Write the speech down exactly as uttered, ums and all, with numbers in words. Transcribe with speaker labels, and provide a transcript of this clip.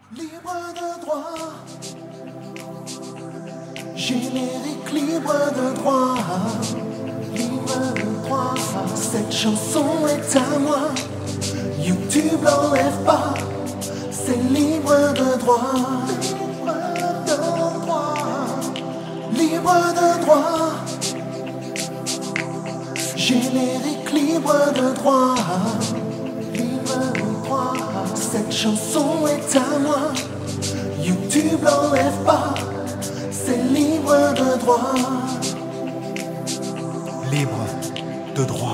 Speaker 1: Libre de droit, générique libre de droit, libre de droit. Cette chanson est à moi, YouTube l'enlève pas, c'est libre de droit. Libre de droit, libre de droit, générique libre de droit. Cette chanson est à moi, YouTube l'enlève pas, c'est libre de droit.
Speaker 2: Libre de droit.